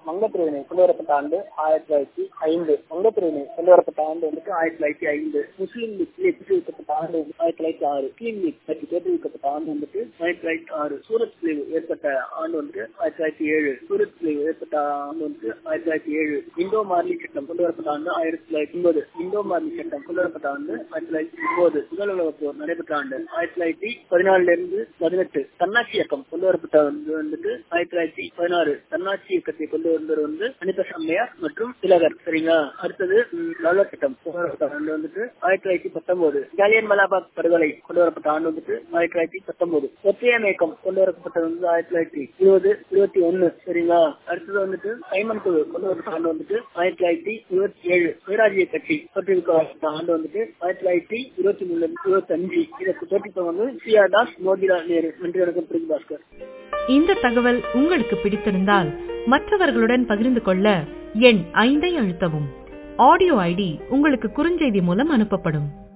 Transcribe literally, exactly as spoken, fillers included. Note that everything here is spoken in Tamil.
வங்கப்பிரிவினை கொண்டு வரப்பட்ட ஆண்டு ஆயிரத்தி தொள்ளாயிரத்தி ஐந்து. வங்கப்பிரிவினை கொண்டு வரப்பட்ட ஆண்டு வந்துட்டு ஆயிரத்தி தொள்ளாயிரத்தி ஐந்து. முஸ்லீம் லீக் தோற்றுவிக்கப்பட்ட ஆண்டு வந்து ஆயிரத்தி தொள்ளாயிரத்தி ஆறு. முஸ்லீம் லீக் கட்சி தோற்றுவிக்கப்பட்ட ஆண்டு வந்துட்டு ஆயிரத்தி தொள்ளாயிரத்தி ஆறு. சூரத் பிளவு ஏற்பட்ட ஆண்டு வந்துட்டு ஆயிரத்தி தொள்ளாயிரத்தி ஏழு. சூரத் பிளவு ஏற்பட்ட ஆண்டு வந்துட்டு ஆயிரத்தி தொள்ளாயிரத்தி ஏழு. இந்தோ மார்லி சட்டம் கொண்டு வரப்பட்ட ஆண்டு ஆயிரத்தி தொள்ளாயிரத்தி ஒன்பது. இந்தோ மார்லி சட்டம் கொண்டு வரப்பட்ட ஆண்டு ஆயிரத்தி தொள்ளாயிரத்தி ஒன்பது. முதல் உலக போர் நடைபெற்ற ஆண்டு ஆயிரத்தி தொள்ளாயிரத்தி பதினாலுல இருந்து பதினெட்டு. தன்னாட்சி இயக்கம் கொண்டு வரப்பட்ட வந்துட்டு ஆயிரத்தி தொள்ளாயிரத்தி பதினாறு. தன்னாட்சி இயக்கத்தை கொண்டு வந்தவர் வந்து அனிதா அம்மையார் மற்றும் திலகர். சரிங்களா. அடுத்தது லாலா சட்டம் கொண்டு வரப்பட்ட ஆண்டு வந்துட்டு ஆயிரத்தி தொள்ளாயிரத்தி பத்தொன்பது. ஜாலியன் வாலாபாக் படுகொலை கொண்டு வரப்பட்ட ஆண்டு வந்துட்டு ஆயிரத்தி தொள்ளாயிரத்தி பத்தொன்பது. ஒற்றையாமை இயக்கம் கொண்டு வரப்பட்டது வந்து ஆயிரத்தி தொள்ளாயிரத்தி இருபது இருபத்தி ஒன்னு. சரிங்களா. அடுத்தது வந்துட்டு சைமன் குழு கொண்டு வரப்பட்ட ஆண்டு வந்துட்டு ஆயிரத்தி தொள்ளாயிரத்தி இருபத்தி ஏழு. சுயராஜ்ய கட்சி தோற்றுவிக்கப்பட்ட ஆண்டு வந்துட்டு ஆயிரத்தி தொள்ளாயிரத்தி இருபத்தி மூணுல இருந்து இருபத்தி அஞ்சு. இதற்கு தோற்றுவிப்பவர் வந்து சி ஆர் தாஸ், மோதிலால் நேரு. நன்றி வணக்கம். பிரிந்து பாஸ்கர். இந்த தகவல் உங்களுக்கு பிடித்திருந்தால் மற்றவர்களுடன் பகிர்ந்து கொள்ள எண் ஐந்தை அழுத்தவும். ஆடியோ ஐடி உங்களுக்கு குறுஞ்செய்தி மூலம் அனுப்பப்படும்.